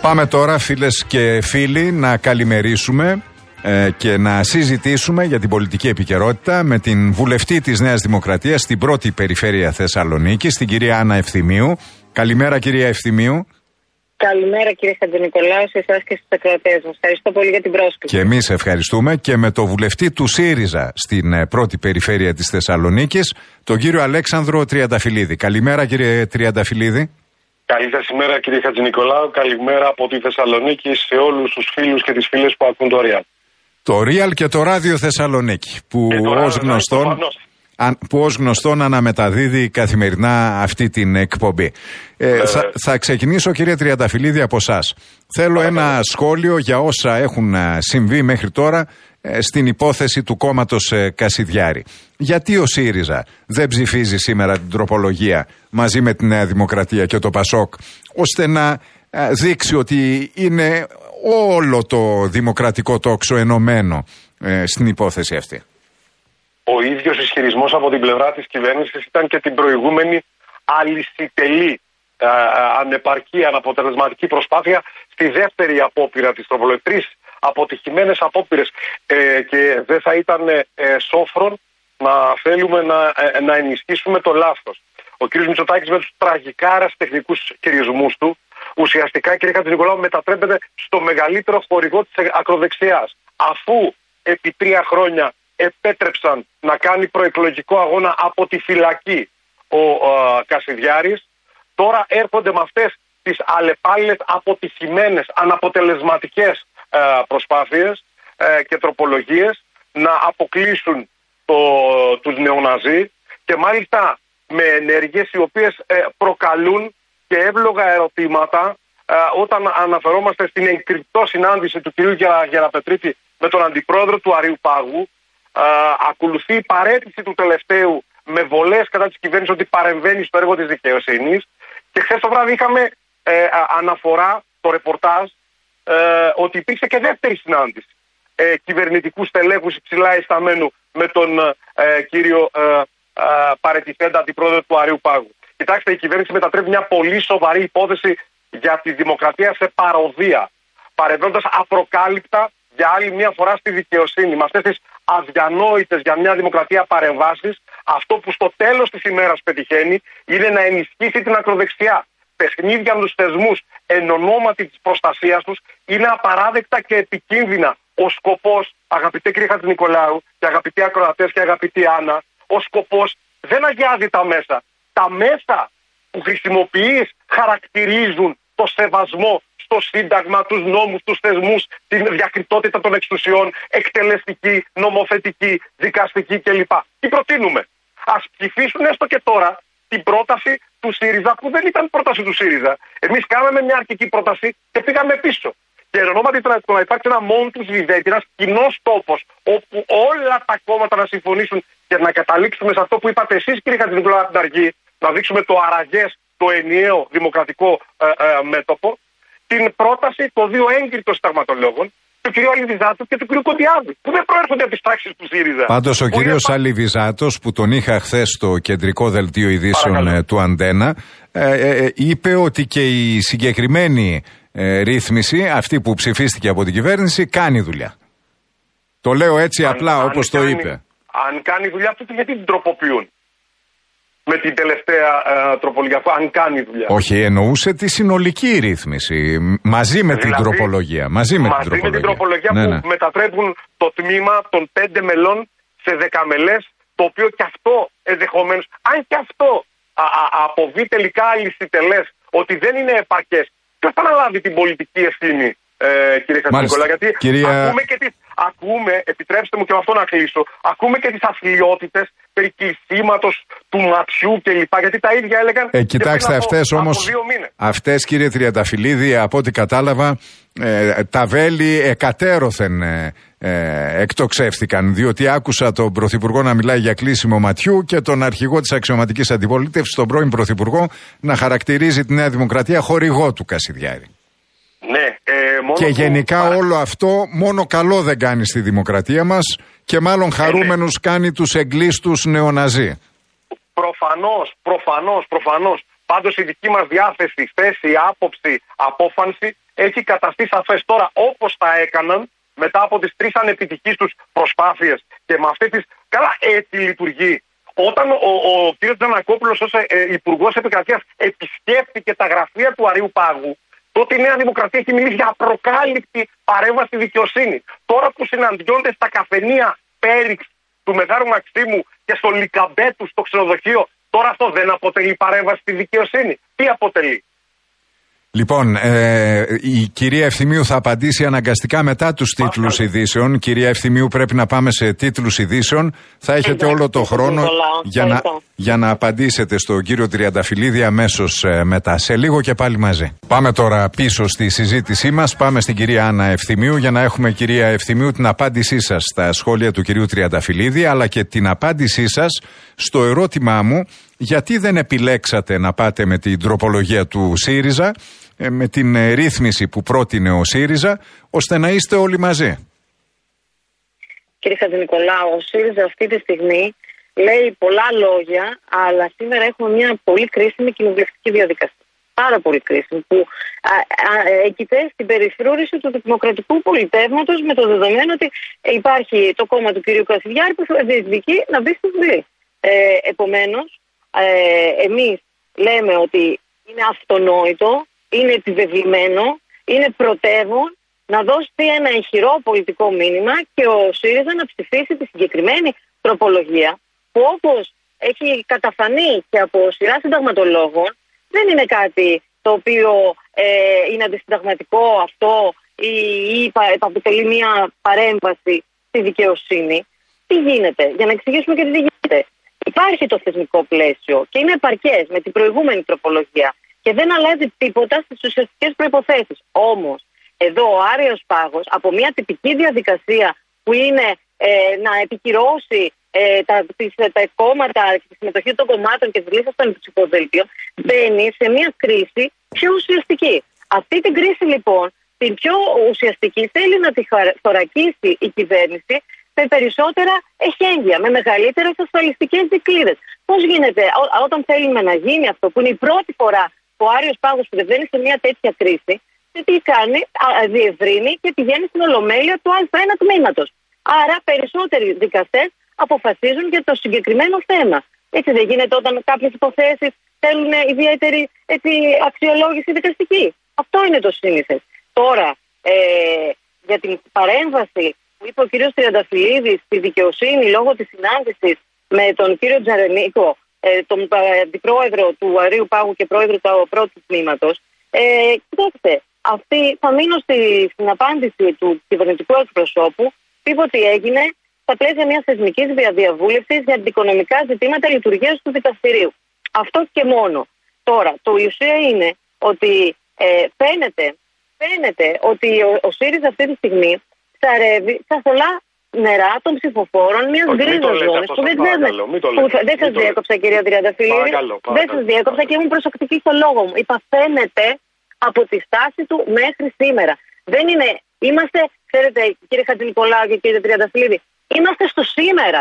Πάμε τώρα, φίλες και φίλοι, να καλημερίσουμε και να συζητήσουμε για την πολιτική επικαιρότητα με την βουλευτή της Νέας Δημοκρατίας στην πρώτη περιφέρεια Θεσσαλονίκης, την κυρία Άννα Ευθυμίου. Καλημέρα, κυρία Ευθυμίου. Καλημέρα, κύριε Χατζηνικολάου, σε εσάς και στους ακροατές μας. Ευχαριστώ πολύ για την πρόσκληση. Και εμείς ευχαριστούμε. Και με το βουλευτή του ΣΥΡΙΖΑ στην πρώτη περιφέρεια της Θεσσαλονίκης, τον κύριο Αλέξανδρο Τριανταφυλλίδη. Καλημέρα, κύριε Τριανταφυλλίδη. Καλή σας ημέρα, κύριε Χατζηνικολάου. Καλημέρα από τη Θεσσαλονίκη σε όλους τους φίλους και τις φίλες που ακούν το Real. Το Real και το Ράδιο Θεσσαλονίκη, που ως γνωστόν αναμεταδίδει καθημερινά αυτή την εκπομπή. Θα ξεκινήσω, κύριε Τριανταφυλλίδη, από εσάς. Θέλω ένα σχόλιο για όσα έχουν συμβεί μέχρι τώρα στην υπόθεση του κόμματος Κασιδιάρη. Γιατί ο ΣΥΡΙΖΑ δεν ψηφίζει σήμερα την τροπολογία μαζί με τη Νέα Δημοκρατία και το ΠΑΣΟΚ, ώστε να δείξει ότι είναι όλο το δημοκρατικό τόξο ενωμένο στην υπόθεση αυτή? Ο ίδιος ισχυρισμός από την πλευρά της κυβέρνησης ήταν και την προηγούμενη αλυσιτελή, ανεπαρκή, αναποτελεσματική προσπάθεια στη δεύτερη απόπειρα της τροπολογίας. 3 αποτυχημένες απόπειρες και δεν θα ήταν σόφρον να θέλουμε να ενισχύσουμε το λάθος. Ο κ. Μητσοτάκης με τους τραγικά αεραστεχνικούς χειρισμούς του ουσιαστικά, κύριε Χατζηνικολάου, μετατρέπεται στο μεγαλύτερο χορηγό της ακροδεξιάς. Αφού επί 3 χρόνια επέτρεψαν να κάνει προεκλογικό αγώνα από τη φυλακή ο Κασιδιάρης, τώρα έρχονται με αυτές τις αλλεπάλληλες, αποτυχημένες, αναποτελεσματικές προσπάθειες και τροπολογίες να αποκλείσουν τους νεοναζί, και μάλιστα με ενέργειες οι οποίες προκαλούν και εύλογα ερωτήματα όταν αναφερόμαστε στην εγκρυπτό συνάντηση του κ. Γεραπετρίτη με τον αντιπρόεδρο του Αριουπάγου. Ακολουθεί η παραίτηση του τελευταίου με βολές κατά της κυβέρνησης ότι παρεμβαίνει στο έργο της δικαιοσύνης, και χθες το βράδυ είχαμε αναφορά, το ρεπορτάζ, ότι υπήρξε και δεύτερη συνάντηση κυβερνητικού στελέχους υψηλά εισταμένου με τον κύριο παραιτηθέντα αντιπρόεδρο του Αριουπάγου. Κοιτάξτε, η κυβέρνηση μετατρέπει μια πολύ σοβαρή υπόθεση για τη δημοκρατία σε παροδία, παρεμβαίνοντας απροκάλυπτα για άλλη μια φορά στη δικαιοσύνη, με αυτές τις αδιανόητες για μια δημοκρατία παρεμβάσεις. Αυτό που στο τέλος της ημέρας πετυχαίνει είναι να ενισχύσει την ακροδεξιά. Παιχνίδια με τους θεσμούς εν ονόματι της προστασίας τους είναι απαράδεκτα και επικίνδυνα. Ο σκοπός, αγαπητέ κύριε Χατζηνικολάου και αγαπητοί ακροατές και αγαπητή Άννα, ο σκοπός δεν αγιάζει τα μέσα. Τα μέσα που χρησιμοποιείς χαρακτηρίζουν το σεβασμό στο Σύνταγμα, τους νόμους, τους θεσμούς, την διακριτότητα των εξουσιών, εκτελεστική, νομοθετική, δικαστική κλπ. Τι προτείνουμε? Ας ψηφίσουν έστω και τώρα την πρόταση του ΣΥΡΙΖΑ, που δεν ήταν πρόταση του ΣΥΡΙΖΑ. Εμείς κάναμε μια αρχική πρόταση και πήγαμε πίσω. Και εν ονόματι του να υπάρξει ένα μόνο του βιδέτη, ένας κοινός τόπος, όπου όλα τα κόμματα να συμφωνήσουν και να καταλήξουμε σε αυτό που είπατε εσείς, κύριε Χατζηνικολάου, από την αρχή, να δείξουμε το αραγές, το ενιαίο δημοκρατικό μέτωπο, την πρόταση των 2 έγκριτων συνταγματολόγων, του κ. Αλιβιζάτου και του κ. Κοντιάδη, που δεν προέρχονται από τις τάξεις του ΣΥΡΙΖΑ. Πάντως ο κ. Αλιβιζάτος, που τον είχα χθες στο κεντρικό δελτίο ειδήσεων του Αντένα, είπε ότι και η συγκεκριμένη ρύθμιση, αυτή που ψηφίστηκε από την κυβέρνηση, κάνει δουλειά. Το λέω έτσι απλά, όπως το είπε. Αν κάνει δουλειά, τότε γιατί την τροποποιούν με την τελευταία τροπολογία, αν κάνει δουλειά? Όχι, εννοούσε τη συνολική ρύθμιση, μαζί με την τροπολογία. Μαζί με την τροπολογία που μετατρέπουν το τμήμα των 5 μελών σε 10 μελές, το οποίο και αυτό ενδεχομένως, αν και αυτό αποβεί τελικά αλυσιτελές, ότι δεν είναι επαρκές, ποιος θα αναλάβει την πολιτική ευθύνη, κύριε Χατζηνικολάου? Γιατί ακούμε, επιτρέψτε μου και με αυτό να κλείσω, ακούμε και τις αθλιότητες περί κλεισίματος του ματιού κλπ. Γιατί τα ίδια έλεγαν. Κοιτάξτε, αυτές όμως, αυτές, κύριε Τριανταφυλλίδη, από ό,τι κατάλαβα, τα βέλη εκατέρωθεν εκτοξεύτηκαν, διότι άκουσα τον Πρωθυπουργό να μιλάει για κλείσιμο ματιού και τον αρχηγό της αξιωματικής αντιπολίτευσης, τον πρώην Πρωθυπουργό, να χαρακτηρίζει τη Νέα Δημοκρατία χορηγό του Κασιδιάρη. Ναι, και γενικά όλο αυτό μόνο καλό δεν κάνει στη δημοκρατία μας, και μάλλον χαρούμενους κάνει τους εγκλήστους νεοναζί. Προφανώς. Πάντως η δική μας διάθεση, θέση, άποψη, απόφανση έχει καταστεί σαφές τώρα, όπως τα έκαναν μετά από τις 3 ανεπιτυχείς τους προσπάθειες και με αυτή τις. Καλά, έτσι λειτουργεί. Όταν ο κ. Τζανακόπουλος ως Υπουργός Επικρατείας επισκέφτηκε τα γραφεία του Αρείου Πάγου, τότε η Νέα Δημοκρατία έχει μιλήσει για απροκάλυπτη παρέμβαση στη δικαιοσύνη. Τώρα που συναντιόνται στα καφενεία Πέριξ του Μεγάρου Μαξίμου και στο Λικαμπέτου, στο ξενοδοχείο, τώρα αυτό δεν αποτελεί παρέμβαση στη δικαιοσύνη? Τι αποτελεί? Λοιπόν, η κυρία Ευθυμίου θα απαντήσει αναγκαστικά μετά τους τίτλους ειδήσεων. Κυρία Ευθυμίου, πρέπει να πάμε σε τίτλους ειδήσεων. Θα έχετε όλο το χρόνο για να απαντήσετε στον κύριο Τριανταφυλλίδη αμέσως μετά. Σε λίγο και πάλι μαζί. Πάμε τώρα πίσω στη συζήτησή μας. Πάμε στην κυρία Άννα Ευθυμίου για να έχουμε, κυρία Ευθυμίου, την απάντησή σας στα σχόλια του κυρίου Τριανταφυλλίδη, αλλά και την απάντησή σας στο ερώτημά μου γιατί δεν επιλέξατε να πάτε με την τροπολογία του ΣΥΡΙΖΑ, με την ρύθμιση που πρότεινε ο ΣΥΡΙΖΑ, ώστε να είστε όλοι μαζί. Κύριε Χατζηνικολάου, ο ΣΥΡΙΖΑ αυτή τη στιγμή λέει πολλά λόγια, αλλά σήμερα έχουμε μια πολύ κρίσιμη κοινοβουλευτική διαδικασία. Πάρα πολύ κρίσιμη, που έγκυται στην περιφρούρηση του δημοκρατικού πολιτεύματος, με το δεδομένο ότι υπάρχει το κόμμα του κ. Κασιδιάρη που διεκδικεί να μπει στη Βουλή. Επομένως, εμείς λέμε ότι είναι αυτονόητο, είναι επιβεβλημένο, είναι πρωτεύον να δώσει ένα ηχηρό πολιτικό μήνυμα και ο ΣΥΡΙΖΑ να ψηφίσει τη συγκεκριμένη τροπολογία, που όπως έχει καταφανεί και από σειρά συνταγματολόγων, δεν είναι κάτι το οποίο είναι αντισυνταγματικό αυτό ή αποτελεί μια παρέμβαση στη δικαιοσύνη. Τι γίνεται? Για να εξηγήσουμε και τι γίνεται. Υπάρχει το θεσμικό πλαίσιο και είναι επαρκές με την προηγούμενη τροπολογία και δεν αλλάζει τίποτα στις ουσιαστικές προϋποθέσεις. Όμως, εδώ ο Άρειος Πάγος, από μια τυπική διαδικασία που είναι να επικυρώσει τα κόμματα, τη συμμετοχή των κομμάτων και τη λίστα των ψηφοδέλτιων, μπαίνει σε μια κρίση πιο ουσιαστική. Αυτή την κρίση λοιπόν, την πιο ουσιαστική, θέλει να τη θωρακίσει η κυβέρνηση με περισσότερα εχέγγυα, με μεγαλύτερες ασφαλιστικές δικλείδες. Πώς γίνεται όταν θέλουμε να γίνει αυτό, που είναι η πρώτη φορά που ο Άρειος Πάγος πηγαίνει σε μια τέτοια κρίση, και τι κάνει? Διευρύνει και πηγαίνει στην ολομέλεια του Α1 τμήματος. Άρα περισσότεροι δικαστές αποφασίζουν για το συγκεκριμένο θέμα. Έτσι δεν γίνεται όταν κάποιες υποθέσεις θέλουν ιδιαίτερη αξιολόγηση δικαστική? Αυτό είναι το σύνηθες. Τώρα, για την παρέμβαση που είπε ο κύριος Τριανταφυλλίδης στη δικαιοσύνη λόγω της συνάντησης με τον κύριο Τζαρενίκο, τον αντιπρόεδρο του Αρείου Πάγου και πρόεδρο του πρώτου τμήματος, κοιτάξτε, θα μείνω στην απάντηση του κυβερνητικού εκπροσώπου, είπε ότι έγινε στα πλαίσια μιας θεσμικής διαβούλευσης για αντικοινωνικά ζητήματα λειτουργίας του δικαστηρίου. Αυτό και μόνο. Τώρα, το ουσία είναι ότι φαίνεται ότι ο ΣΥΡΙΖΑ αυτή τη στιγμή ψαρεύει στα θολά νερά των ψηφοφόρων μιας γκρίζας ζώνης που δεν ξέρουμε. Δεν σας διέκοψα, κυρία Τριανταφυλλίδη. Δεν σας διέκοψα και ήμουν προσεκτική στο λόγο μου. Είπα φαίνεται από τη στάση του μέχρι σήμερα. Δεν είναι. Είμαστε, ξέρετε, κύριε Χατζηνικολάου και κύριε Τριανταφυλλίδη, είμαστε στο σήμερα.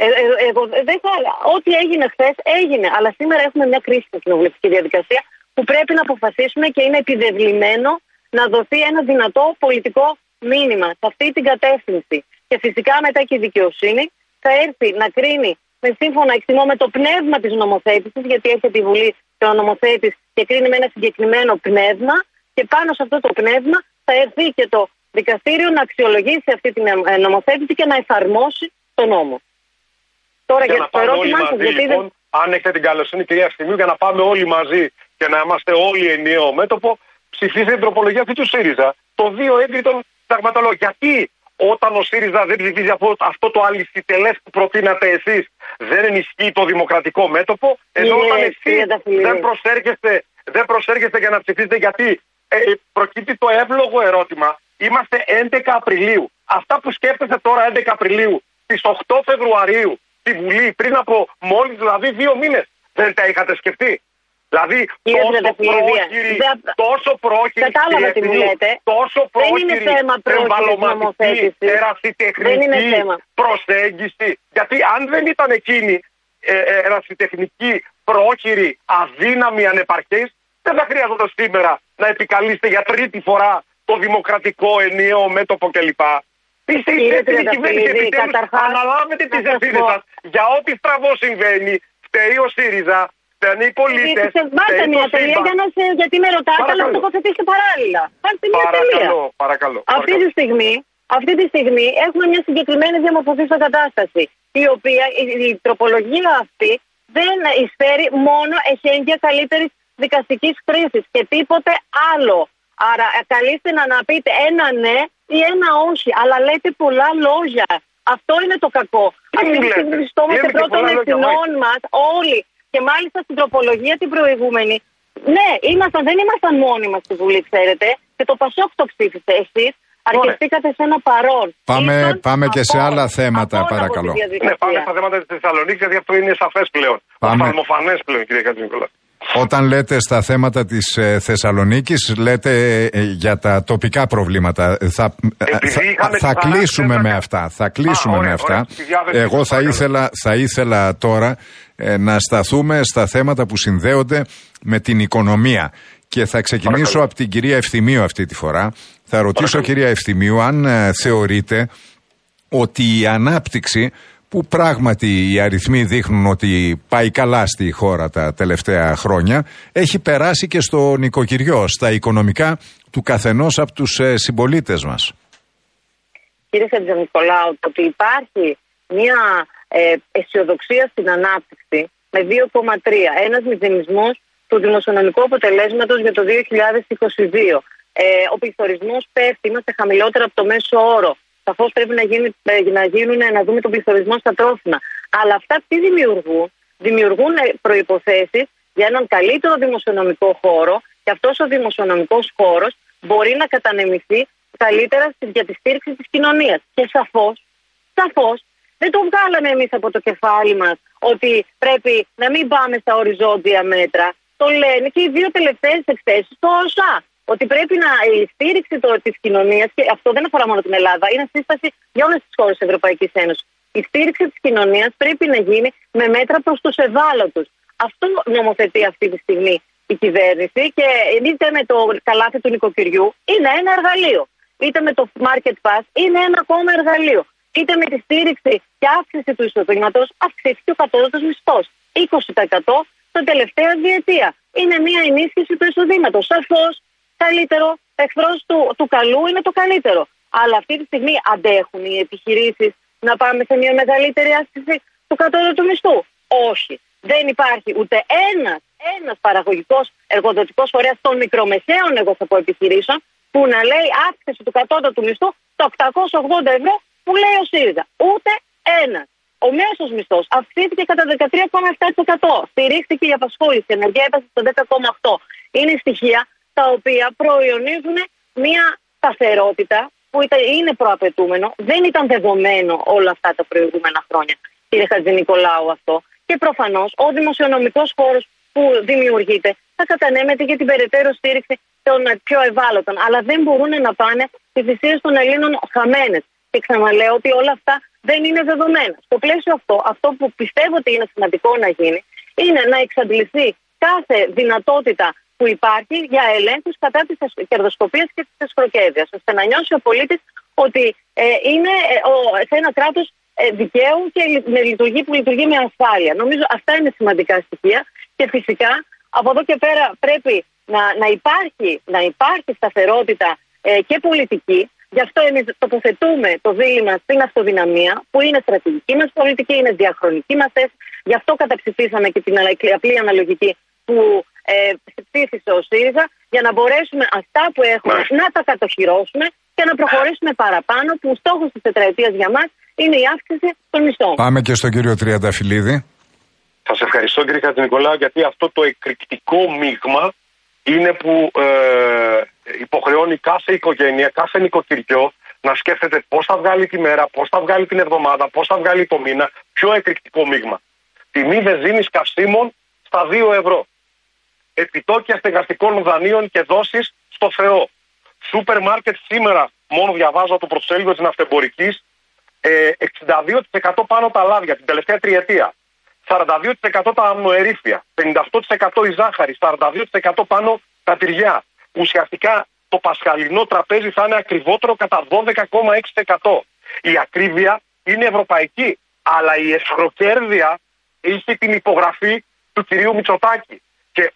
Ό,τι έγινε χθες έγινε. Αλλά σήμερα έχουμε μια κρίσιμη κοινοβουλευτική διαδικασία που πρέπει να αποφασίσουμε και είναι επιβεβλημένο να δοθεί ένα δυνατό πολιτικό μήνυμα σε αυτή την κατεύθυνση. Και φυσικά μετά και η δικαιοσύνη θα έρθει να κρίνει με σύμφωνα εκτιμώ με το πνεύμα της νομοθέτησης, γιατί έχει τη Βουλή και ο νομοθέτης και κρίνει με ένα συγκεκριμένο πνεύμα, και πάνω σε αυτό το πνεύμα θα έρθει και το δικαστήριο να αξιολογήσει αυτή την νομοθέτηση και να εφαρμόσει τον νόμο. Τώρα για το ερώτημά σας, λοιπόν, αν έχετε την καλοσύνη, κυρία Ευθυμίου, για να πάμε όλοι μαζί και να είμαστε όλοι ενιαίο μέτωπο, ψηφίστε την τροπολογία αυτή του ΣΥΡΙΖΑ, το 2 έγκριτων συνταγματολόγων. Γιατί όταν ο ΣΥΡΙΖΑ δεν ψηφίζει αυτό το αλυσιτελές που προτείνατε εσείς, δεν ενισχύει το δημοκρατικό μέτωπο, ενώ όταν εσείς δεν προσέρχεστε για να ψηφίσετε, γιατί προκύπτει το εύλογο ερώτημα, είμαστε 11 Απριλίου. Αυτά που σκέφτεστε τώρα 11 Απριλίου, στις 8 Φεβρουαρίου, στη Βουλή, πριν από μόλις δηλαδή 2 μήνες, δεν τα είχατε σκεφτεί? Δηλαδή τόσο πρόχειρη εμβαλωματική, ερασιτεχνική προσέγγιση. Γιατί αν δεν ήταν εκείνη ερασιτεχνική, πρόχειρη, αδύναμη, ανεπαρκής, δεν θα χρειαζόταν σήμερα να επικαλείστε για τρίτη φορά το δημοκρατικό ενιαίο μέτωπο κλπ. Είστε η δεύτερη κυβέρνηση, επιτέλους αναλάβετε τις ευθύνες σας για ό,τι στραβό συμβαίνει. Φταίει ο ΣΥΡΙΖΑ, φταίνουν οι πολίτες. Βάλτε μια τελεία γιατί με ρωτάτε, αλλά το τοποθετήσετε παράλληλα. Βάλτε μια τελεία. Παρακαλώ. Αυτή τη στιγμή έχουμε μια συγκεκριμένη διαμορφωθήσα κατάσταση, η οποία η τροπολογία αυτή δεν εισφέρει μόνο εχέγγυα καλύτερης δικαστικής χρήσης και τίποτε άλλο. Άρα καλείστε να πείτε ένα ναι ή ένα όχι, αλλά λέτε πολλά λόγια. Αυτό είναι το κακό. Αυτή τη στιγμή βρισκόμαστε πρώτων ευθυνών μας όλοι και μάλιστα στην τροπολογία την προηγούμενη. Ναι, δεν ήμασταν μόνοι μας στη Βουλή, ξέρετε, και το Πασόκ το ψήφισε. Εσείς αρκεστήκατε σε ένα παρόν. Πάμε και σε άλλα θέματα, παρακαλώ. Ναι, πάμε στα θέματα της Θεσσαλονίκης, γιατί αυτό είναι σαφές πλέον. Οφθαλμοφανές πλέον, κύριε Χατζηνικολάου. Όταν λέτε στα θέματα της Θεσσαλονίκης, λέτε για τα τοπικά προβλήματα. Θα κλείσουμε με αυτά. Εγώ θα ήθελα τώρα να σταθούμε στα θέματα που συνδέονται με την οικονομία. Και θα ξεκινήσω από την κυρία Ευθυμίου αυτή τη φορά. Θα ρωτήσω, κυρία Ευθυμίου, αν θεωρείτε ότι η ανάπτυξη, που πράγματι οι αριθμοί δείχνουν ότι πάει καλά στη χώρα τα τελευταία χρόνια, έχει περάσει και στο νοικοκυριό, στα οικονομικά του καθενός από τους συμπολίτες μας. Κύριε Χατζηνικολάου, το ότι υπάρχει μια αισιοδοξία στην ανάπτυξη με 2,3, ένας μηδενισμός του δημοσιονομικού αποτελέσματος για το 2022. Ο πληθωρισμός πέφτει, είμαστε χαμηλότερα από το μέσο όρο. Σαφώς πρέπει να δούμε τον πληθωρισμό στα τρόφιμα. Αλλά αυτά τι δημιουργούν προϋποθέσεις για έναν καλύτερο δημοσιονομικό χώρο και αυτός ο δημοσιονομικός χώρος μπορεί να κατανεμηθεί καλύτερα για τη στήριξη της κοινωνίας. Και σαφώς δεν το βγάλαμε εμείς από το κεφάλι μας ότι πρέπει να μην πάμε στα οριζόντια μέτρα. Το λένε και οι δύο τελευταίες εκθέσεις στο ΩΣΑ. Ότι πρέπει η στήριξη της κοινωνίας, και αυτό δεν αφορά μόνο την Ελλάδα, είναι σύσταση για όλες τις χώρες της Ευρωπαϊκής Ένωσης. Η στήριξη της κοινωνίας πρέπει να γίνει με μέτρα προς τους ευάλωτους. Αυτό νομοθετεί αυτή τη στιγμή η κυβέρνηση και είτε με το καλάθι του νοικοκυριού είναι ένα εργαλείο. Είτε με το Market Pass είναι ένα ακόμα εργαλείο. Είτε με τη στήριξη και αύξηση του εισοδήματος αυξήθηκε ο κατώτατος μισθός. 20% την τελευταία διετία. Είναι μια ενίσχυση του εισοδήματος. Σαφώς καλύτερο, εχθρός του καλού είναι το καλύτερο. Αλλά αυτή τη στιγμή αντέχουν οι επιχειρήσεις να πάμε σε μια μεγαλύτερη αύξηση του κατώτατου μισθού? Όχι. Δεν υπάρχει ούτε ένας παραγωγικός εργοδοτικός φορέας των μικρομεσαίων, εγώ θα πω, επιχειρήσεων, που να λέει αύξηση του κατώτατου μισθού τα 880 ευρώ που λέει ο ΣΥΡΙΖΑ. Ούτε ένας. Ο μέσος μισθός αυξήθηκε κατά 13,7%. Στηρίχθηκε η απασχόληση, η ενεργεία έπεσε στο 10,8%. Είναι στοιχεία τα οποία προϊονίζουν μια σταθερότητα που είναι προαπαιτούμενο, δεν ήταν δεδομένο όλα αυτά τα προηγούμενα χρόνια, κύριε Χατζηνικολάου, αυτό. Και προφανώς ο δημοσιονομικός χώρος που δημιουργείται θα κατανέμεται για την περαιτέρω στήριξη των πιο ευάλωτων. Αλλά δεν μπορούν να πάνε τις θυσίες των Ελλήνων χαμένες. Και ξαναλέω ότι όλα αυτά δεν είναι δεδομένα. Στο πλαίσιο αυτό που πιστεύω ότι είναι σημαντικό να γίνει, είναι να εξαντληθεί κάθε δυνατότητα που υπάρχει για ελέγχους κατά της κερδοσκοπίας και της εσχροκέρδειας, ώστε να νιώσει ο πολίτης ότι είναι σε ένα κράτος δικαίου και που λειτουργεί με ασφάλεια. Νομίζω αυτά είναι σημαντικά στοιχεία και φυσικά από εδώ και πέρα πρέπει να υπάρχει σταθερότητα και πολιτική. Γι' αυτό εμείς τοποθετούμε το δίλημμα στην αυτοδυναμία, που είναι στρατηγική μας πολιτική, είναι διαχρονική μας θέση. Γι' αυτό καταψηφίσαμε και την απλή αναλογική που ψήφισε ο ΣΥΡΙΖΑ, για να μπορέσουμε αυτά που έχουμε να τα κατοχυρώσουμε και να προχωρήσουμε παραπάνω, που ο στόχος της τετραετίας για μας είναι η αύξηση των μισθών. Πάμε και στον κύριο Τριανταφυλλίδη. Σας ευχαριστώ, κύριε Χατζηνικολάου, γιατί αυτό το εκρηκτικό μείγμα είναι που υποχρεώνει κάθε οικογένεια, κάθε νοικοκυριό να σκέφτεται πώς θα βγάλει τη μέρα, πώς θα βγάλει την εβδομάδα, πώς θα βγάλει το μήνα. Πιο εκρηκτικό μείγμα. Τιμή βενζίνης καυσίμων στα 2 ευρώ. Επιτόκια στεγαστικών δανείων και δόσεις στο Θεό. Σούπερ μάρκετ σήμερα, μόνο διαβάζω το προσέλιγο της ναυτεμπορικής, 62% πάνω τα λάδια την τελευταία τριετία. 42% τα αμνοερήφια, 58% η ζάχαρη, 42% πάνω τα τυριά. Ουσιαστικά το πασχαλινό τραπέζι θα είναι ακριβότερο κατά 12,6%. Η ακρίβεια είναι ευρωπαϊκή, αλλά η εσχροκέρδεια είχε την υπογραφή του κυρίου Μητσοτάκη. Και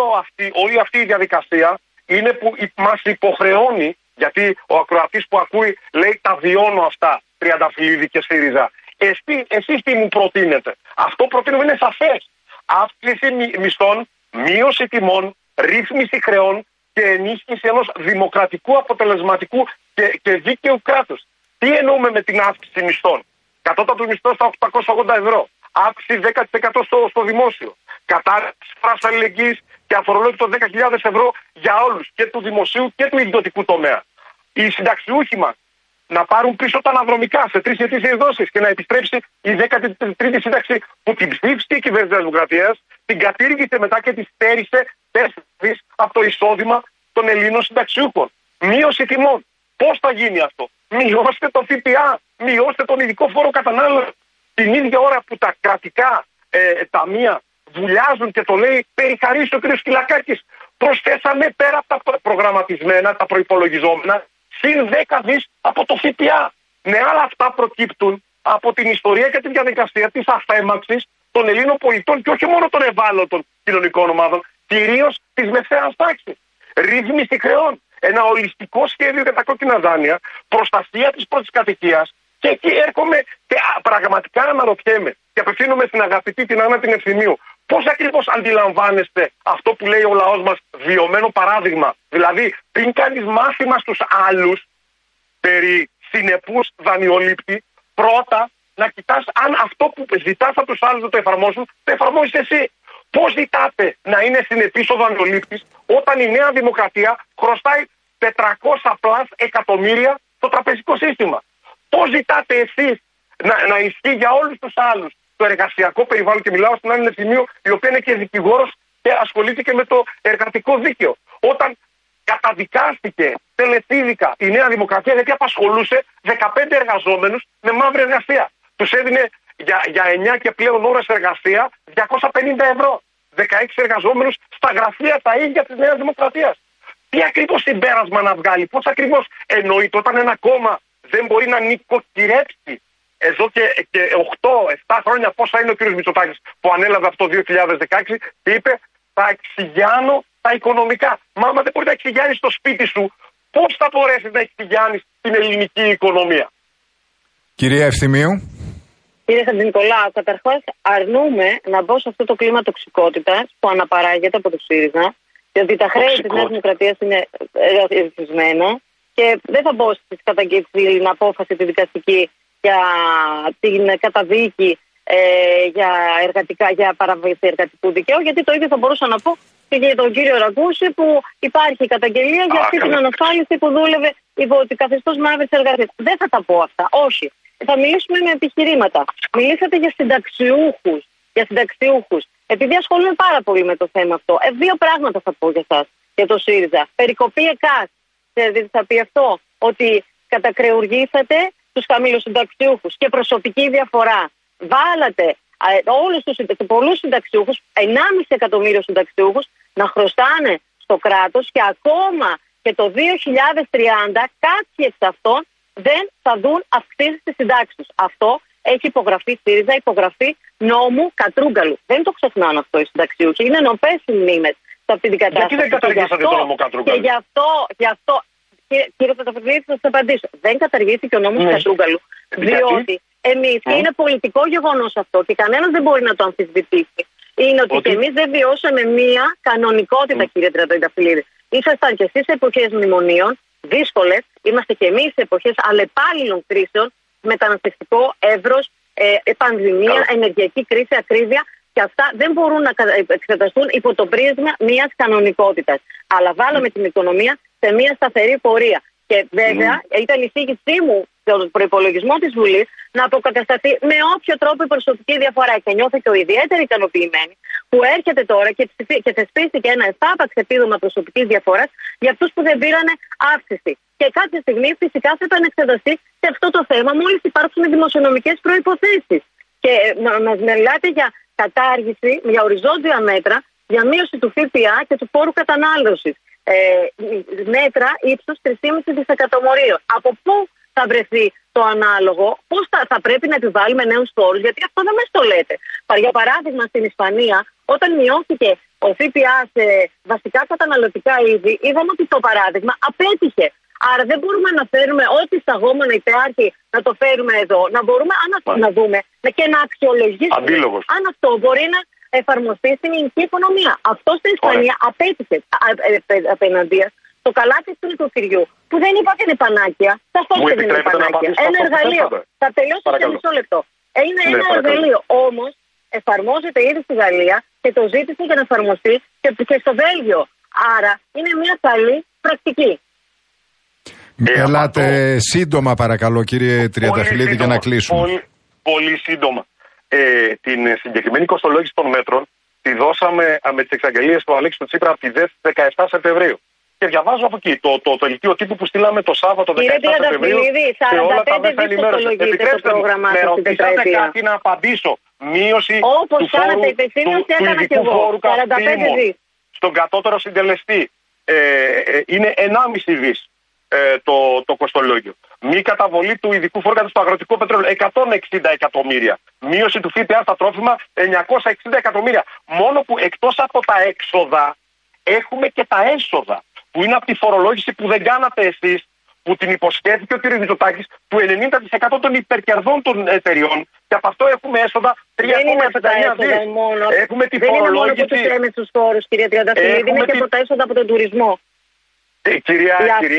όλη αυτή η διαδικασία είναι που μας υποχρεώνει, γιατί ο ακροατής που ακούει λέει τα βιώνω αυτά, Τριανταφυλλίδη και ΣΥΡΙΖΑ. Εσείς τι μου προτείνετε? Αυτό προτείνουμε είναι σαφές. Αύξηση μισθών, μείωση τιμών, ρύθμιση χρεών και ενίσχυση ενός δημοκρατικού, αποτελεσματικού και δίκαιου κράτους. Τι εννοούμε με την αύξηση μισθών? Κατώτατο μισθό στα 880 ευρώ. Αύξηση 10% στο δημόσιο. Κατάρτιση φράση αλληλεγγύης και αφορολόγητο 10.000 ευρώ για όλους, και του δημοσίου και του ιδιωτικού τομέα. Οι συνταξιούχοι μας να πάρουν πίσω τα αναδρομικά σε 3 ετήσιες δόσεις και να επιστρέψει η 13η σύνταξη που την ψήφισε η κυβέρνηση της Δημοκρατίας, την κατήργησε μετά και τη στέρισε 4 δις από το εισόδημα των Ελλήνων συνταξιούχων. Μείωση τιμών. Πώς θα γίνει αυτό? Μειώστε το ΦΠΑ, μειώστε τον ειδικό φόρο κατανάλωση. Την ίδια ώρα που τα κρατικά ταμεία βουλιάζουν και το λέει περιχαρίσει ο κ. Σκυλακάκης, προσθέσαμε πέρα από τα προγραμματισμένα, τα προϋπολογιζόμενα, συν 10 δις από το ΦΠΑ. Ναι, αλλά αυτά προκύπτουν από την ιστορία και τη διαδικασία της αφέμαξης των Ελλήνων πολιτών και όχι μόνο των ευάλωτων κοινωνικών ομάδων, κυρίως της μεσαίας τάξης. Ρύθμιση χρεών. Ένα ολιστικό σχέδιο για τα κόκκινα δάνεια, προστασία της πρώτης κατοικίας. Και εκεί έρχομαι και πραγματικά αναρωτιέμαι και απευθύνομαι στην αγαπητή την Άννα την Ευθυμίου. Πώς ακριβώς αντιλαμβάνεστε αυτό που λέει ο λαός μας, βιωμένο παράδειγμα? Δηλαδή, πριν κάνεις μάθημα στους άλλους περί συνεπούς δανειολήπτη, πρώτα να κοιτάς αν αυτό που ζητάς από τους άλλους να το εφαρμόσουν, το εφαρμόζεις εσύ. Πώς ζητάτε να είναι συνεπής ο δανειολήπτης όταν η Νέα Δημοκρατία χρωστάει 400+ εκατομμύρια στο τραπεζικό σύστημα? Πώς ζητάτε εσείς να ισχύει για όλους τους άλλους το εργασιακό περιβάλλον? Και μιλάω στην άλλη σημείο, η οποία είναι και δικηγόρος και ασχολείται και με το εργατικό δίκαιο. Όταν καταδικάστηκε τελετήδικα η Νέα Δημοκρατία γιατί απασχολούσε 15 εργαζόμενους με μαύρη εργασία. Τους έδινε για 9 και πλέον ώρες εργασία 250 ευρώ. 16 εργαζόμενους στα γραφεία τα ίδια της Νέας Δημοκρατίας. Τι ακριβώς συμπέρασμα να βγάλει? Πώς ακριβώς εννοείται όταν ένα κόμμα δεν μπορεί να νοικοκυρέψει εδώ και 8-7 χρόνια, πόσα είναι ο κ. Μητσοτάκης που ανέλαβε αυτό το 2016 και είπε θα εξηγιάνω τα οικονομικά. Μα άμα δεν μπορεί να εξηγιάνει στο σπίτι σου, πώς θα μπορέσει να εξηγιάνει την ελληνική οικονομία? Κυρία Ευθυμίου. Κύριε Χατζηνικολάου, καταρχάς αρνούμε να μπω σε αυτό το κλίμα τοξικότητας που αναπαράγεται από το ΣΥΡΙΖΑ, διότι τα χρέη της Νέας Δημοκρατίας είναι ρυθμισμένα και δεν θα μπω στην απόφαση τη δικαστική για την καταδίκη για παραβίαση εργατικού δικαίου, γιατί το ίδιο θα μπορούσα να πω και για τον κύριο Ραγκούση, που υπάρχει καταγγελία για αυτή την ανασφάλιση που δούλευε υπό καθεστώς μαύρης εργασίας. Δεν θα τα πω αυτά, όχι. Θα μιλήσουμε με επιχειρήματα. Μιλήσατε για συνταξιούχους. Επειδή ασχολούμαι πάρα πολύ με το θέμα αυτό, 2 πράγματα θα πω για εσάς, για το ΣΥΡΙΖΑ. Περικοπή ΕΚΑΣ. Θα πει αυτό ότι κατακρεουργήσατε τους χαμηλοσυνταξιούχους και προσωπική διαφορά. Βάλατε όλους τους πολλούς συνταξιούχους, 1,5 εκατομμύριο συνταξιούχους, να χρωστάνε στο κράτος και ακόμα και το 2030 κάποιοι εξ αυτών δεν θα δουν αυξήσεις στις συντάξεις τους. Αυτό έχει υπογραφεί ΣΥΡΙΖΑ, υπογραφή νόμου Κατρούγκαλου. Δεν το ξεχνάνε αυτό οι συνταξιούχοι. Είναι νοπές οι μνήμες σε αυτή την κατάσταση. Γιατί δεν καταργήσατε το νόμο Κατρούγκαλου? Και γι' αυτό κύριε Πρωτοφυλίδη, θα σας απαντήσω. Δεν καταργήθηκε ο νόμος Κατρούγκαλου, διότι εμείς, και είναι πολιτικό γεγονός αυτό και κανένας δεν μπορεί να το αμφισβητήσει, είναι ότι και εμείς δεν βιώσαμε μία κανονικότητα, κύριε Τριανταφυλλίδη. Ήσασταν και εσείς σε εποχές μνημονίων, δύσκολες, είμαστε και εμείς σε εποχές αλλεπάλληλων κρίσεων, μεταναστευτικό εύρος, πανδημία, ενεργειακή κρίση, ακρίβεια, και αυτά δεν μπορούν να εξεταστούν υπό το πρίσμα μιας κανονικότητας. Αλλά βάλαμε την οικονομία σε μια σταθερή πορεία. Και βέβαια ήταν η εισήγησή μου στον προϋπολογισμό της Βουλής να αποκατασταθεί με όποιο τρόπο η προσωπική διαφορά. Και νιώθω ιδιαίτερα ικανοποιημένη που έρχεται τώρα και θεσπίστηκε ένα εφάπαξ επίδομα προσωπικής διαφοράς για αυτούς που δεν πήρανε αύξηση. Και κάποια στιγμή φυσικά θα επανεξεταστεί και αυτό το θέμα μόλις υπάρξουν δημοσιονομικές προϋποθέσεις. Και μας μιλάτε για κατάργηση, για οριζόντια μέτρα, για μείωση του ΦΠΑ και του φόρου κατανάλωσης. μέτρα ύψους 3,5 δισεκατομμυρίων. Από πού θα βρεθεί το ανάλογο, πώς θα πρέπει να επιβάλλουμε νέους φόρους, γιατί αυτό δεν μας το λέτε. Για παράδειγμα, στην Ισπανία, όταν μειώθηκε ο ΦΠΑ σε βασικά καταναλωτικά είδη, είδαμε ότι το παράδειγμα απέτυχε. Άρα δεν μπορούμε να φέρουμε ό,τι σταγόμενο υπάρχει να το φέρουμε εδώ. Να μπορούμε να δούμε και να αξιολογήσουμε αν αυτό μπορεί να εφαρμοστεί στην ελληνική οικονομία. Αυτό στην Ισπανία απέτυχε απέναντίας το καλάθι του νοικοκυριού, που δεν είπατε είναι πανάκια. Σαφώς δεν είναι πανάκια. Ένα εργαλείο. Θα τελειώσω σε μισό λεπτό. Είναι ένα εργαλείο. Όμως εφαρμόζεται ήδη στη Γαλλία και το ζήτησε για να εφαρμοστεί και στο Βέλγιο. Άρα είναι μια καλή πρακτική. Ελάτε σύντομα παρακαλώ κύριε Τριανταφυλλίδη για να κλείσουμε. Πολύ σύντομα. Την συγκεκριμένη κοστολόγηση των μέτρων τη δώσαμε με τις εξαγγελίες του Αλέξη του Τσίπρα από τη ΔΕΘ 17 Σεπτεμβρίου. Και διαβάζω από εκεί το δελτίο τύπου που στείλαμε το Σάββατο 17 Σεπτεμβρίου σε όλα τα μέσα ενημέρωσης. Επιτρέψτε μου, με ρωτήσατε κάτι να απαντήσω. Μείωση του ειδικού φόρου καυσίμων στον κατώτερο συντελεστή είναι 1,5 δις. Το κοστολόγιο. Μη καταβολή του ειδικού φόρου στο αγροτικό πετρέλαιο 160 εκατομμύρια. Μείωση του ΦΠΑ στα τρόφιμα 960 εκατομμύρια. Μόνο που εκτός από τα έξοδα έχουμε και τα έσοδα. Που είναι από τη φορολόγηση που δεν κάνατε εσείς, που την υποσχέθηκε ο κ. Μητσοτάκης, του 90% των υπερκερδών των εταιριών. Και από αυτό έχουμε έσοδα 3,69 δις. Έχουμε τη φορολόγηση. Δεν είναι μόνο που τους λέμε στους φόρους, κ. Τριανταφυλλίδη, είναι και από τα έσοδα από τον τουρισμό. Κυρία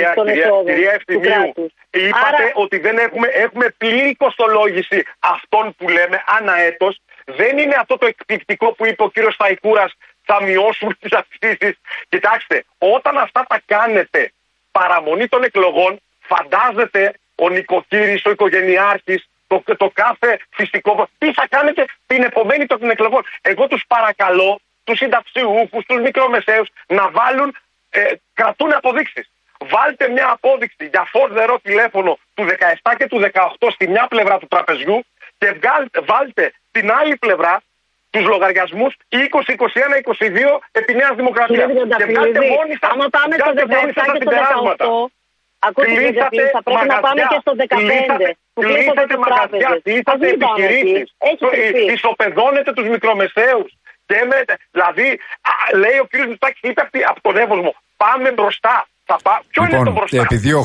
Ευθυμίου, είπατε ότι δεν έχουμε πλήρη κοστολόγηση αυτών που λέμε ανά έτος. Δεν είναι αυτό το εκπληκτικό που είπε ο κύριος Σταϊκούρας, θα μειώσουμε τις αυξήσεις. Κοιτάξτε, όταν αυτά τα κάνετε παραμονή των εκλογών, φαντάζεται ο νοικοκύρης, ο οικογενειάρχης, το κάθε φυσικό. Τι θα κάνετε την επομένη των εκλογών. Εγώ τους παρακαλώ, τους συνταξιούχους, τους μικρομεσαίους, να βάλουν. Κρατούν αποδείξεις. Βάλτε μια απόδειξη για φόδερο τηλέφωνο του 17 και του 18 στη μια πλευρά του τραπεζιού και βάλτε την άλλη πλευρά τους λογαριασμούς 20, 21, 22 επί Νέας Δημοκρατίας. Και βγάλτε μόνοι σας τα συμπεράσματα. Ακούστε, θα πρέπει να πάμε και στο 15. Κλείσατε μαγαζιά, κλείσατε επιχειρήσεις. Ισοπεδώνετε τους μικρομεσαίους. Δηλαδή, λέει ο κ. Μητσοτάκης, είπε από τον Εύωσμο, πάμε μπροστά. Ποιο είναι το μπροστά?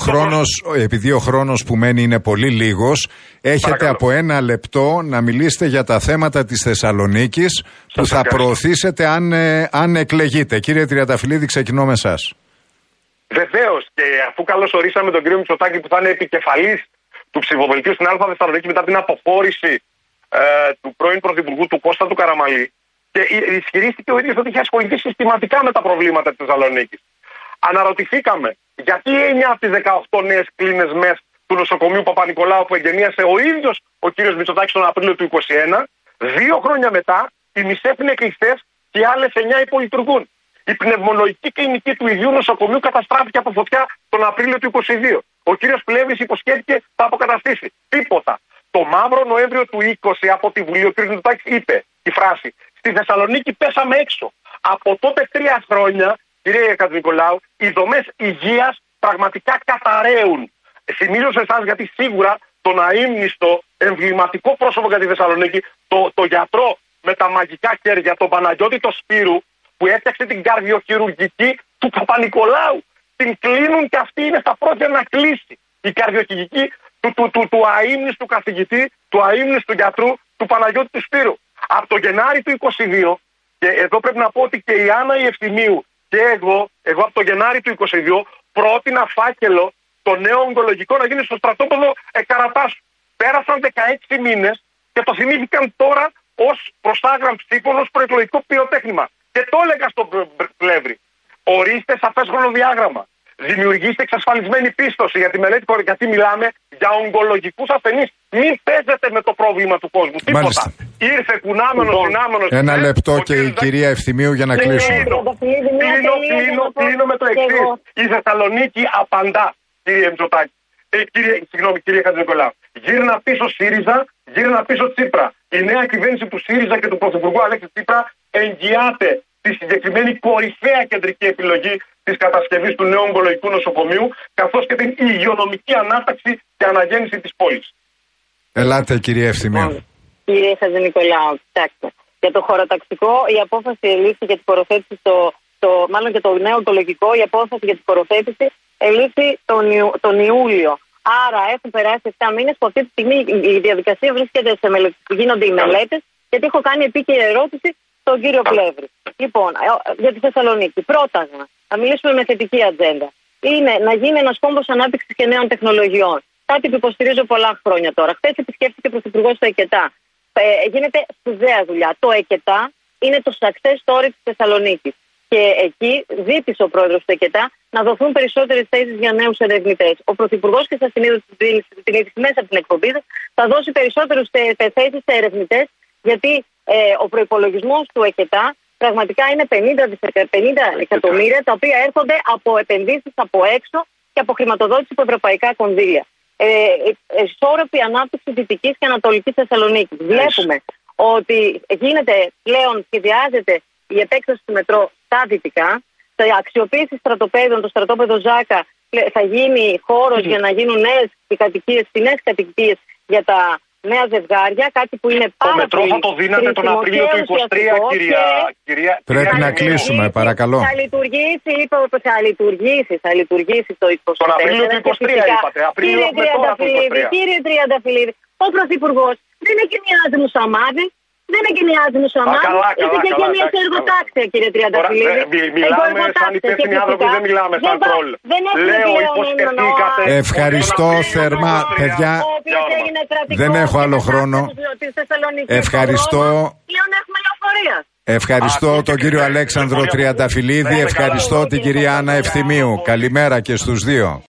Επειδή ο χρόνος που μένει είναι πολύ λίγος, έχετε από 1 λεπτό να μιλήσετε για τα θέματα της Θεσσαλονίκης που θα προωθήσετε αν εκλεγείτε. Κύριε Τριανταφυλλίδη, ξεκινώ με εσάς. Βεβαίως, και αφού καλωσορίσαμε τον κύριο Μητσοτάκη που θα είναι επικεφαλής του ψηφοδελτίου στην Α Θεσσαλονίκη μετά την αποχώρηση του πρώην Πρωθυπουργού του Κώστα του Καραμαλή, και ισχυρίστηκε ο ίδιος ότι είχε ασχοληθεί συστηματικά με τα προβλήματα της Θεσσαλονίκης. Αναρωτηθήκαμε γιατί 9 από τις 18 νέες κλίνες ΜΕΘ του νοσοκομείου Παπα-Νικολάου που εγγενίασε ο ίδιος ο κύριος Μητσοτάκης τον Απρίλιο του 2021, 2 χρόνια μετά οι μισές είναι κλειστές και οι άλλες 9 υπολειτουργούν. Η πνευμονολογική κλινική του ίδιου νοσοκομείου καταστράφηκε από φωτιά τον Απρίλιο του 2022. Ο κύριος Πλεύρης υποσχέθηκε θα αποκαταστήσει. Τίποτα. Το μαύρο Νοέμβριο του 20 από τη Βουλή ο κύριος Μητσοτάκης είπε τη φράση: στη Θεσσαλονίκη πέσαμε έξω. Από τότε 3 χρόνια, κύριε Χατζηνικολάου, οι δομές υγείας πραγματικά καταραίουν. Θυμίζω σε εσάς, γιατί σίγουρα τον αείμνηστο εμβληματικό πρόσωπο για τη Θεσσαλονίκη, το γιατρό με τα μαγικά χέρια, τον Παναγιώτη το Σπύρου, που έφτιαξε την καρδιοχειρουργική του Παπα-Νικολάου. Την κλείνουν και αυτή είναι στα πρώτα να κλείσει. Η καρδιοχειρουργική του αείμνηστου καθηγητή, του αείμνηστου γιατρού, του Παναγιώτη του Σπύρου. Από το Γενάρη του 2022, και εδώ πρέπει να πω ότι και η Άννα η Ευθυμίου και εγώ από το Γενάρη του 2022 πρότεινα φάκελο το νέο ογκολογικό να γίνει στο στρατόπεδο Καρατάσου. Πέρασαν 16 μήνες και το θυμήθηκαν τώρα ως προστάγραμψη τύπων, ως προεκλογικό πυροτέχνημα. Και το έλεγα στον Πλεύρη. Ορίστε σαφές χρονοδιάγραμμα. Δημιουργήστε εξασφαλισμένη πίστοση για τη μελέτη, γιατί μιλάμε για ογκολογικούς ασθενείς. Μην παίζετε με το πρόβλημα του κόσμου. Τίποτα. Ήρθε κουνάμενος, συνάμενος. 1 λεπτό και η κυρία Ευθυμίου για να κλείσουμε. Κλείνω με το εξής. Η Θεσσαλονίκη απαντά, κύριε Μητσοτάκη. Κύριε Χατζηνικολάου. Γύρνα πίσω ΣΥΡΙΖΑ, γύρνα πίσω Τσίπρα. Η νέα κυβέρνηση του ΣΥΡΙΖΑ και του Πρωθυπουργού Αλέξη Τσίπρα εγγυάται τη συγκεκριμένη κορυφαία κεντρική επιλογή της κατασκευής του νέου ογκολογικού νοσοκομείου, καθώς και την υγειονομική ανάταξη και αναγέννηση της πόλης. Ελάτε, κύριε Ευθυμίου. Κύριε Χατζηνικολάου, κοιτάξτε. Για το χωροταξικό, η απόφαση ελήφθη για την χωροθέτηση μάλλον και το νέο ογκολογικό, η απόφαση για την χωροθέτηση ελήφθη τον Ιούλιο. Άρα έχουν περάσει 7 μήνες που αυτή τη στιγμή η διαδικασία βρίσκεται γίνονται οι μελέτες, γιατί έχω κάνει επίκαιρη ερώτηση στον κύριο Πλεύρη. Λοιπόν, για τη Θεσσαλονίκη. Πρότασμα, θα μιλήσουμε με θετική ατζέντα. Είναι να γίνει ένας κόμβος ανάπτυξης και νέων τεχνολογιών. Κάτι που υποστηρίζω πολλά χρόνια τώρα. Χθες επισκέφθηκε ο Πρωθυπουργός στο ΕΚΕΤΑ. Γίνεται σπουδαία δουλειά. Το ΕΚΕΤΑ είναι το success story της Θεσσαλονίκης. Και εκεί ζήτησε ο πρόεδρος του ΕΚΕΤΑ να δοθούν περισσότερες θέσεις για νέους ερευνητές. Ο Πρωθυπουργός, και σας την είδηση μέσα από την εκπομπή θα δώσει περισσότερες θέσεις σε ερευνητές, γιατί ο προϋπολογισμός του ΕΚΕΤΑ πραγματικά είναι 50 εκατομμύρια, τα οποία έρχονται από επενδύσεις από έξω και από χρηματοδότηση από ευρωπαϊκά κονδύλια. Ισόρροπη ανάπτυξη Δυτικής και Ανατολικής Θεσσαλονίκης. Βλέπουμε ότι γίνεται πλέον, σχεδιάζεται η επέκταση του μετρό στα δυτικά, τα αξιοποίηση στρατοπέδων, το στρατόπεδο Ζάκα θα γίνει χώρος για να γίνουν νέες κατοικίες για τα νέα ζευγάρια, κάτι που είναι πάρα πολύ. Το μετρό θα το δίνατε τον Απρίλιο του 2023, κυρία. Πρέπει να κλείσουμε, παρακαλώ. Θα λειτουργήσει το 2023. Τον Απρίλιο του 2023 είπατε. Κύριε Τριανταφυλλίδη, ο Πρωθυπουργός δεν εγκαινιάζει μουσαμάδι. Δεν εγκαινιάζει μουσαμάδι. Είστε και γενία σε εργοτάξια, κύριε Τριανταφυλλίδη. Μιλάμε σαν υπεύθυνοι άνθρωποι, δεν μιλάμε σαν τρόλ. Λέω, υποσχεθήκατε. Ευχαριστώ θερμά, παιδιά. Δεν έχω άλλο χρόνο. Ευχαριστώ τον κύριο Αλέξανδρο Τριανταφυλλίδη. Ευχαριστώ την κυρία Άννα Ευθυμίου. Καλημέρα και στους δύο.